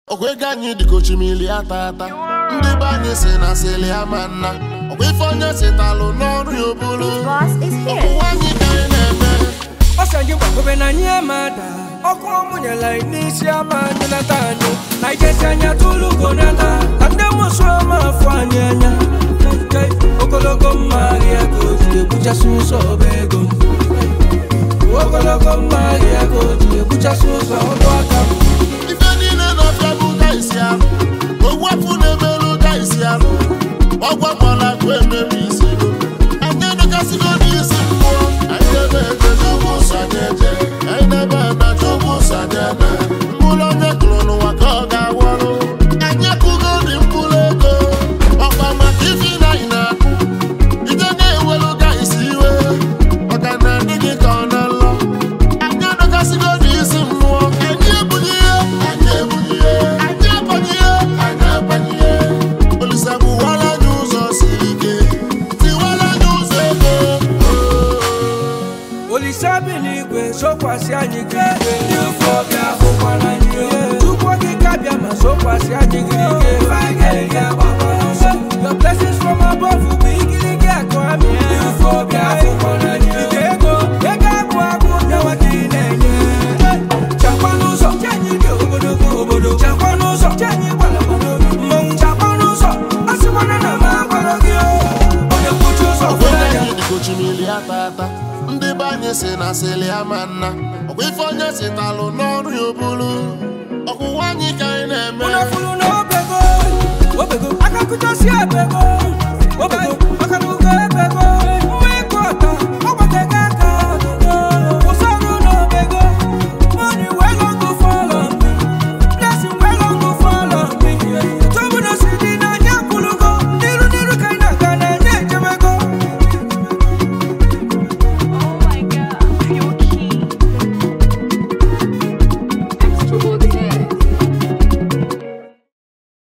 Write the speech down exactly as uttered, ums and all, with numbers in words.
Ogweganyi dikochimili atata ndị banye si na sili amanna ogwefonye sitalu n'ọrụ obulu ogwanyi ka na-eme osanji gbagobe na nye mada ọkụ ọmụnyela n'isi ama nata anyị na ijesi anya tulugo nata ndị mụsụ ama afọ anyị anya ogologo mmaghi ego ji ebuchasị ụzọ ọba ego ogologo mmaghi ego ji ebuchasị ụzọ ọdụ aka ogwafu na-emerụ ga isi arụ ọgwa mọla gụ emerụ isi anyị edokasigo n'isi mmụọ anyị ebe ebe n'ugwu sanyeje anyị n'ebe na chukwu sanyena mkpụrụ onye tụrụ n'ụwa ka ọ ga-awọrụ anyị akụgo dị mkpụrụ ego ọkwa maka ifi na anyị na-akụ ide na-ewelu ga isi iwe maka na ndị gị ka ọ na-alọ anyị edokasigo n'isi mmụọ anyị ebughị ihe anyị ebughị ihe Sabinigwe sokwasi anyị gige ndị ufobia bụkwara anyị Chukwu okike abịa ma sokwasi anyị gige Your blessings from above bụ igirigi akụ amị ndị ufobia bụkwara anyị ego ego agwụ agwụ bịawa ka ị na-enye chakwa n'ụzọ chenyi dị obodogo obodo chakwa n'ụzọ chenyi gwara obodo mmọnwụ chakwa n'ụzọ asịkwana na ma gwara gị onye kwuchi ụzọ ogweganyi dikochimili atata ndị banye si na sili amanna ogwefonye sitalụ n'ọrụ obulu ọkwụwa anyị ka anyị na-eme unafulu na obego obego akakụchasị ebego